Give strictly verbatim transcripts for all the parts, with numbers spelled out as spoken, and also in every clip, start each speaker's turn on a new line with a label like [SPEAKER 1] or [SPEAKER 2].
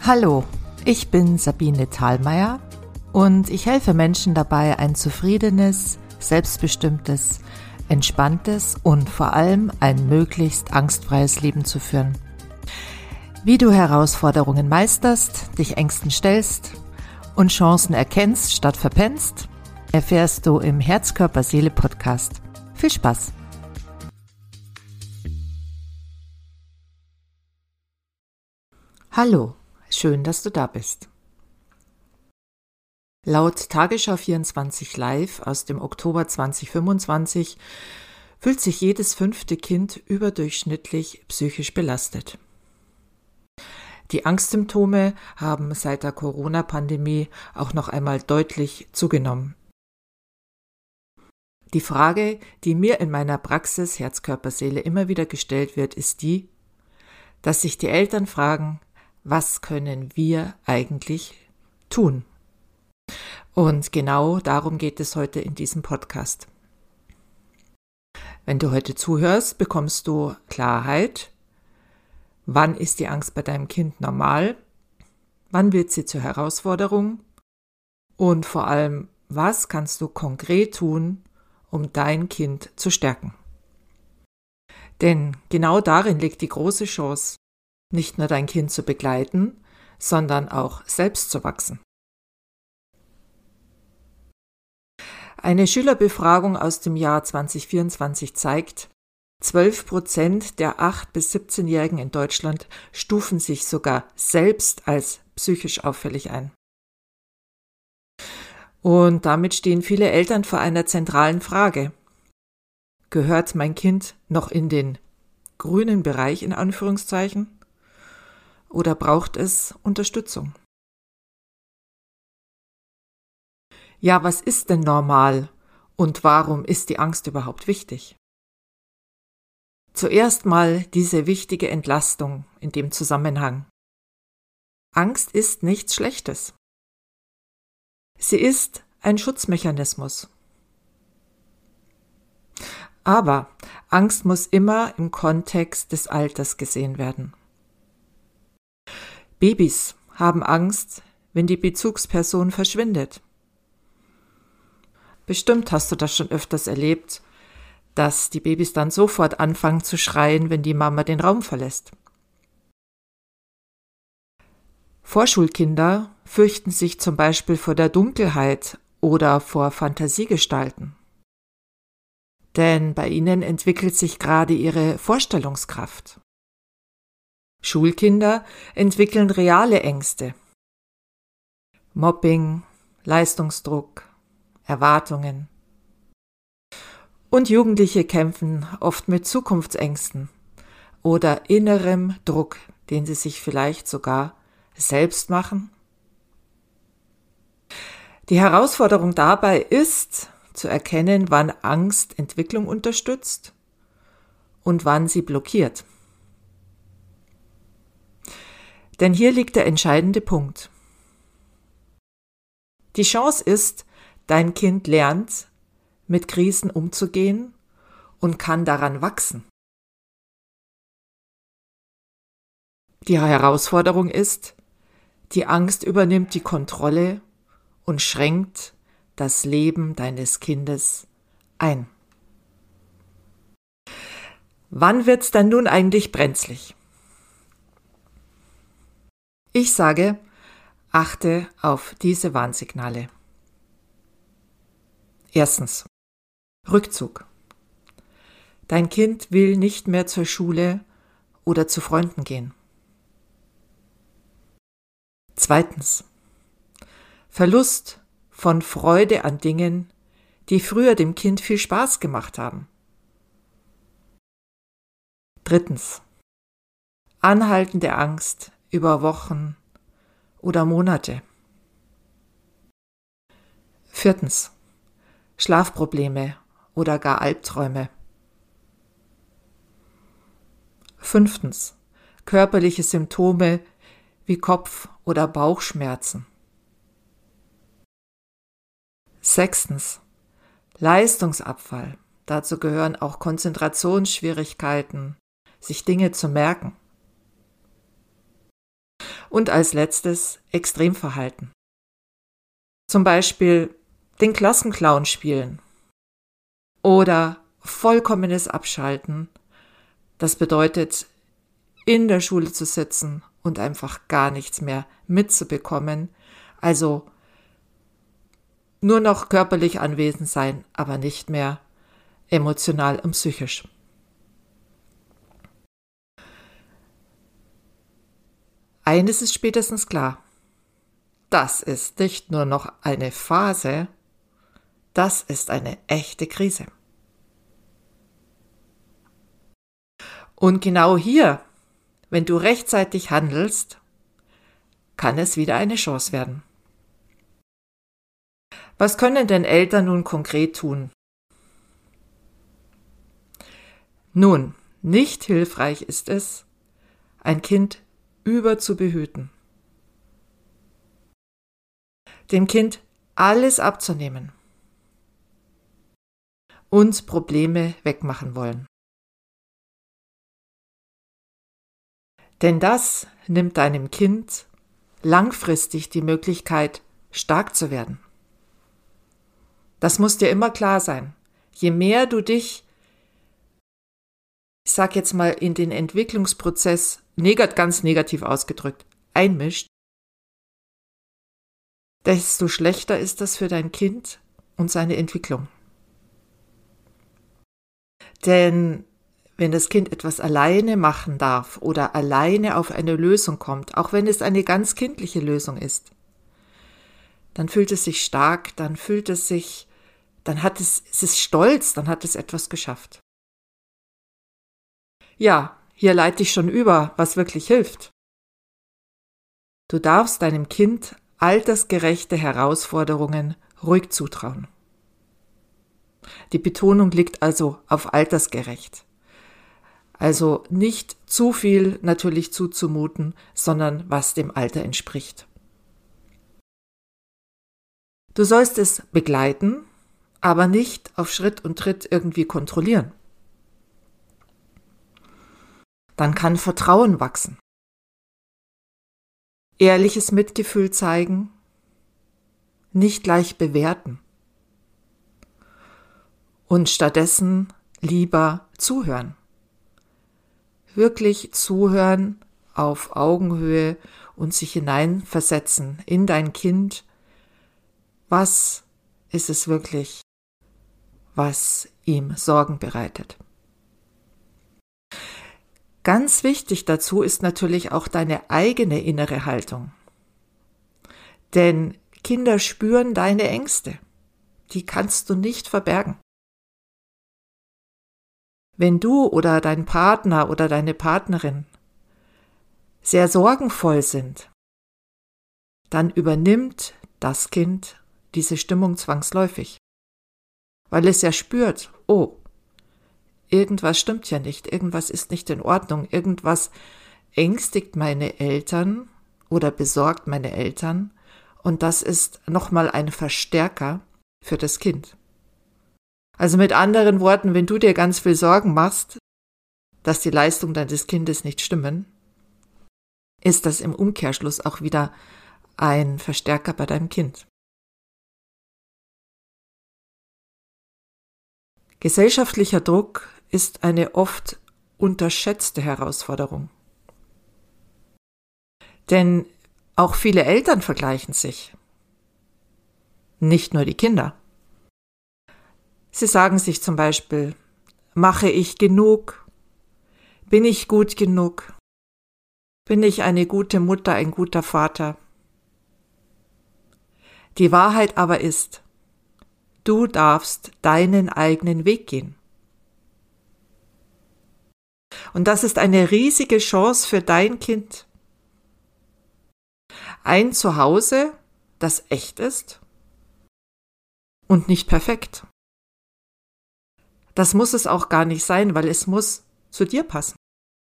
[SPEAKER 1] Hallo, ich bin Sabine Thalmeier und ich helfe Menschen dabei, ein zufriedenes, selbstbestimmtes, entspanntes und vor allem ein möglichst angstfreies Leben zu führen. Wie du Herausforderungen meisterst, dich Ängsten stellst und Chancen erkennst statt verpennst, erfährst du im Herz-Körper-Seele-Podcast. Viel Spaß! Hallo, schön, dass du da bist. Laut Tagesschau vierundzwanzig Live aus dem Oktober zweitausendfünfundzwanzig fühlt sich jedes fünfte Kind überdurchschnittlich psychisch belastet. Die Angstsymptome haben seit der Corona-Pandemie auch noch einmal deutlich zugenommen. Die Frage, die mir in meiner Praxis Herz, Körper, Seele immer wieder gestellt wird, ist die, dass sich die Eltern fragen, was können wir eigentlich tun? Und genau darum geht es heute in diesem Podcast. Wenn du heute zuhörst, bekommst du Klarheit. Wann ist die Angst bei deinem Kind normal? Wann wird sie zur Herausforderung? Und vor allem, was kannst du konkret tun, um dein Kind zu stärken? Denn genau darin liegt die große Chance, nicht nur dein Kind zu begleiten, sondern auch selbst zu wachsen. Eine Schülerbefragung aus dem Jahr zweitausendvierundzwanzig zeigt, zwölf Prozent der acht- bis siebzehnjährigen in Deutschland stufen sich sogar selbst als psychisch auffällig ein. Und damit stehen viele Eltern vor einer zentralen Frage. Gehört mein Kind noch in den grünen Bereich in Anführungszeichen? Oder braucht es Unterstützung? Ja, was ist denn normal und warum ist die Angst überhaupt wichtig? Zuerst mal diese wichtige Entlastung in dem Zusammenhang. Angst ist nichts Schlechtes. Sie ist ein Schutzmechanismus. Aber Angst muss immer im Kontext des Alters gesehen werden. Babys haben Angst, wenn die Bezugsperson verschwindet. Bestimmt hast du das schon öfters erlebt, dass die Babys dann sofort anfangen zu schreien, wenn die Mama den Raum verlässt. Vorschulkinder fürchten sich zum Beispiel vor der Dunkelheit oder vor Fantasiegestalten. Denn bei ihnen entwickelt sich gerade ihre Vorstellungskraft. Schulkinder entwickeln reale Ängste. Mobbing, Leistungsdruck, Erwartungen. Und Jugendliche kämpfen oft mit Zukunftsängsten oder innerem Druck, den sie sich vielleicht sogar selbst machen. Die Herausforderung dabei ist, zu erkennen, wann Angst Entwicklung unterstützt und wann sie blockiert. Denn hier liegt der entscheidende Punkt. Die Chance ist, dein Kind lernt, mit Krisen umzugehen und kann daran wachsen. Die Herausforderung ist, die Angst übernimmt die Kontrolle und schränkt das Leben deines Kindes ein. Wann wird's dann nun eigentlich brenzlig? Ich sage, achte auf diese Warnsignale. Erstens. Rückzug. Dein Kind will nicht mehr zur Schule oder zu Freunden gehen. Zweitens. Verlust von Freude an Dingen, die früher dem Kind viel Spaß gemacht haben. Drittens. Anhaltende Angst über Wochen oder Monate. Viertens. Schlafprobleme oder gar Albträume. Fünftens. Körperliche Symptome wie Kopf- oder Bauchschmerzen. Sechstens. Leistungsabfall. Dazu gehören auch Konzentrationsschwierigkeiten, sich Dinge zu merken. Und als letztes Extremverhalten. Zum Beispiel den Klassenclown spielen oder vollkommenes Abschalten. Das bedeutet, in der Schule zu sitzen und einfach gar nichts mehr mitzubekommen. Also nur noch körperlich anwesend sein, aber nicht mehr emotional und psychisch. Eines ist spätestens klar. Das ist nicht nur noch eine Phase, das ist eine echte Krise. Und genau hier, wenn du rechtzeitig handelst, kann es wieder eine Chance werden. Was können denn Eltern nun konkret tun? Nun, nicht hilfreich ist es, ein Kind überzubehüten. Dem Kind alles abzunehmen und Probleme wegmachen wollen. Denn das nimmt deinem Kind langfristig die Möglichkeit, stark zu werden. Das muss dir immer klar sein. Je mehr du dich, ich sag jetzt mal, in den Entwicklungsprozess, negat, ganz negativ ausgedrückt, einmischt, desto schlechter ist das für dein Kind und seine Entwicklung. Denn wenn das Kind etwas alleine machen darf oder alleine auf eine Lösung kommt, auch wenn es eine ganz kindliche Lösung ist, dann fühlt es sich stark, dann fühlt es sich, dann hat es, es ist stolz, dann hat es etwas geschafft. Ja, hier leite ich schon über, was wirklich hilft. Du darfst deinem Kind altersgerechte Herausforderungen ruhig zutrauen. Die Betonung liegt also auf altersgerecht. Also nicht zu viel natürlich zuzumuten, sondern was dem Alter entspricht. Du sollst es begleiten, aber nicht auf Schritt und Tritt irgendwie kontrollieren. Dann kann Vertrauen wachsen. Ehrliches Mitgefühl zeigen, nicht gleich bewerten. Und stattdessen lieber zuhören. Wirklich zuhören auf Augenhöhe und sich hineinversetzen in dein Kind. Was ist es wirklich, was ihm Sorgen bereitet? Ganz wichtig dazu ist natürlich auch deine eigene innere Haltung. Denn Kinder spüren deine Ängste. Die kannst du nicht verbergen. Wenn du oder dein Partner oder deine Partnerin sehr sorgenvoll sind, dann übernimmt das Kind diese Stimmung zwangsläufig, weil es ja spürt, oh, irgendwas stimmt ja nicht, irgendwas ist nicht in Ordnung, irgendwas ängstigt meine Eltern oder besorgt meine Eltern und das ist nochmal ein Verstärker für das Kind. Also mit anderen Worten, wenn du dir ganz viel Sorgen machst, dass die Leistungen deines Kindes nicht stimmen, ist das im Umkehrschluss auch wieder ein Verstärker bei deinem Kind. Gesellschaftlicher Druck ist eine oft unterschätzte Herausforderung. Denn auch viele Eltern vergleichen sich. Nicht nur die Kinder. Sie sagen sich zum Beispiel, mache ich genug? Bin ich gut genug? Bin ich eine gute Mutter, ein guter Vater? Die Wahrheit aber ist, du darfst deinen eigenen Weg gehen. Und das ist eine riesige Chance für dein Kind. Ein Zuhause, das echt ist und nicht perfekt. Das muss es auch gar nicht sein, weil es muss zu dir passen.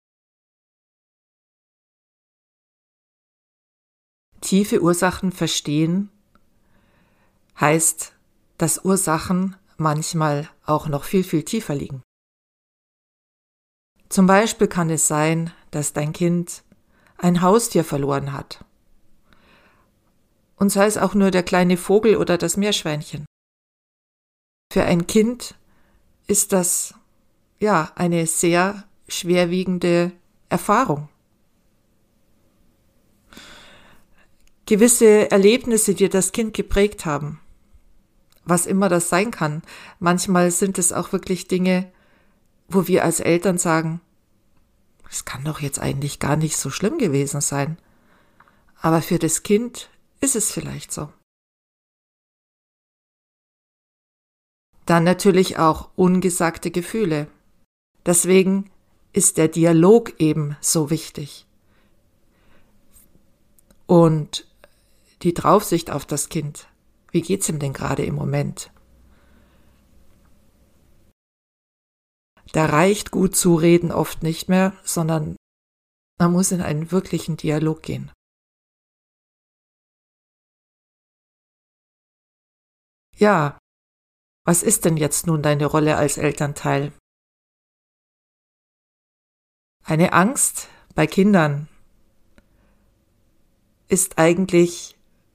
[SPEAKER 1] Tiefe Ursachen verstehen heißt, dass Ursachen manchmal auch noch viel, viel tiefer liegen. Zum Beispiel kann es sein, dass dein Kind ein Haustier verloren hat. Und sei es auch nur der kleine Vogel oder das Meerschweinchen. Für ein Kind ist das, ja, eine sehr schwerwiegende Erfahrung. Gewisse Erlebnisse, die das Kind geprägt haben, was immer das sein kann. Manchmal sind es auch wirklich Dinge, wo wir als Eltern sagen, es kann doch jetzt eigentlich gar nicht so schlimm gewesen sein. Aber für das Kind ist es vielleicht so. Dann natürlich auch ungesagte Gefühle. Deswegen ist der Dialog eben so wichtig. Und die Draufsicht auf das Kind. Wie geht's ihm denn gerade im Moment? Da reicht gut zureden oft nicht mehr, sondern man muss in einen wirklichen Dialog gehen. Ja, was ist denn jetzt nun deine Rolle als Elternteil? Eine Angst bei Kindern ist eigentlich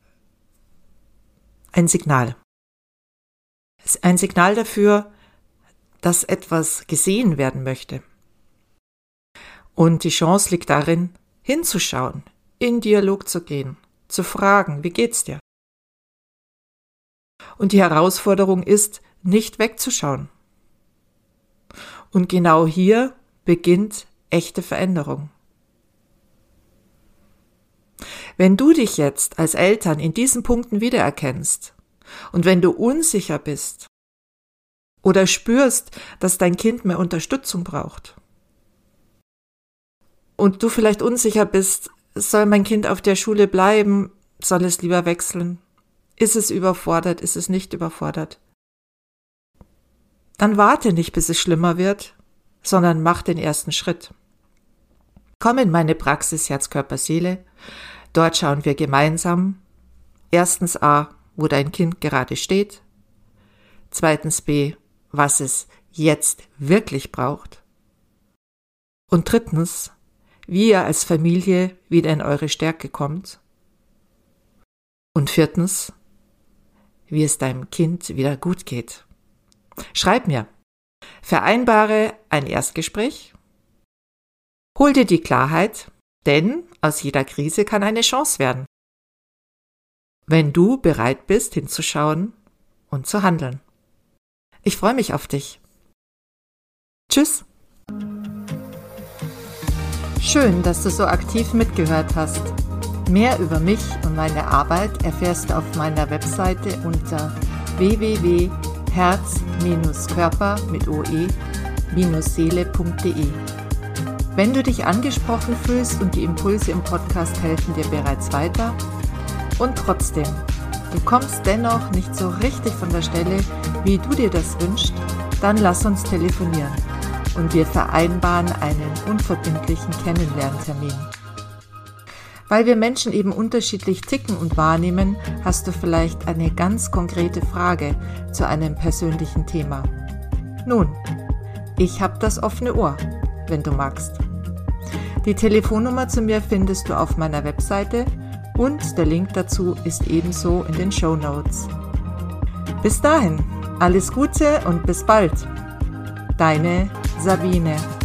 [SPEAKER 1] ein Signal. Es ist ein Signal dafür, dass etwas gesehen werden möchte. Und die Chance liegt darin, hinzuschauen, in Dialog zu gehen, zu fragen, wie geht's dir? Und die Herausforderung ist, nicht wegzuschauen. Und genau hier beginnt echte Veränderung. Wenn du dich jetzt als Eltern in diesen Punkten wiedererkennst und wenn du unsicher bist oder spürst, dass dein Kind mehr Unterstützung braucht und du vielleicht unsicher bist, soll mein Kind auf der Schule bleiben, soll es lieber wechseln, ist es überfordert, ist es nicht überfordert, dann warte nicht, bis es schlimmer wird, sondern mach den ersten Schritt. Komm in meine Praxis Herz, Körper, Seele. Dort schauen wir gemeinsam, erstens A, wo dein Kind gerade steht, zweitens B, was es jetzt wirklich braucht und drittens, wie ihr als Familie wieder in eure Stärke kommt und viertens, wie es deinem Kind wieder gut geht. Schreib mir, vereinbare ein Erstgespräch, hol dir die Klarheit, denn aus jeder Krise kann eine Chance werden, wenn du bereit bist, hinzuschauen und zu handeln. Ich freue mich auf dich. Tschüss. Schön, dass du so aktiv mitgehört hast. Mehr über mich und meine Arbeit erfährst du auf meiner Webseite unter w w w punkt herz Körper mit oe Seele punkt de. Wenn du dich angesprochen fühlst und die Impulse im Podcast helfen dir bereits weiter und trotzdem, du kommst dennoch nicht so richtig von der Stelle, wie du dir das wünschst, dann lass uns telefonieren und wir vereinbaren einen unverbindlichen Kennenlerntermin. Weil wir Menschen eben unterschiedlich ticken und wahrnehmen, hast du vielleicht eine ganz konkrete Frage zu einem persönlichen Thema. Nun, ich habe das offene Ohr, wenn du magst. Die Telefonnummer zu mir findest du auf meiner Webseite und der Link dazu ist ebenso in den Shownotes. Bis dahin, alles Gute und bis bald. Deine Sabine.